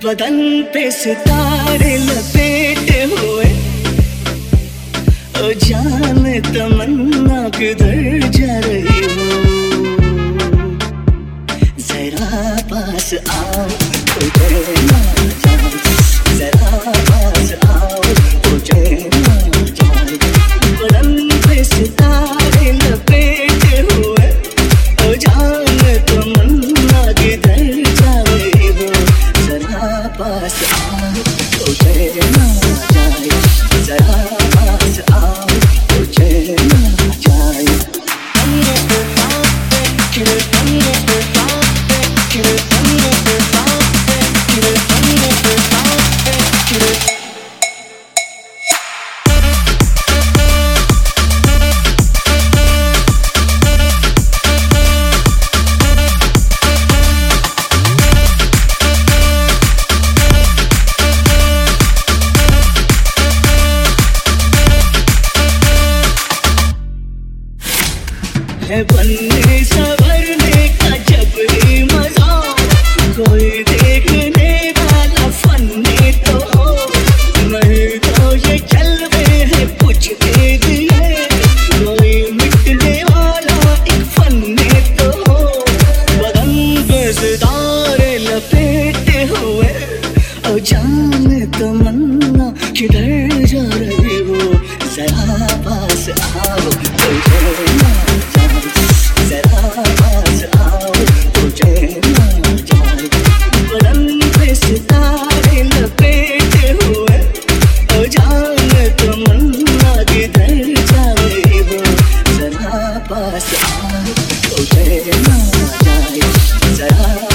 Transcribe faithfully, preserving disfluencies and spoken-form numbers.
बदन पे सितारे लपेटे हुए, ओ जान तमन्ना किधर जा रही हो, जरा पास आओ तुझे ना जाए, जरा पास आओ तुझे ना जाए। बदन पे सितारे लपेटे हुए, ओ जान तमन्ना किधर जा रही हो, जरा पास आओ तुझे ना जाए, जरा पास आओ तुझे ना जाए। है बनने संवरने का जब ही मजा, कोई देखने वाला फन्ने तो हो, नहीं तो ये जलवे हैं कुछ दे दिए, कोई मिटने वाला एक फन्ने तो हो। बदन पे सितारे लपेटे हुए, ओ जान तमन्ना किधर जा रही हो, जरा पास आओ तुझे ना जाए, जरा पास आओ तुझे ना जाए। बदन पे सितारे लपेटे हुए, ओ जान तमन्ना किधर जा रही हो, जरा पास आओ तुझे ना जाए, जरा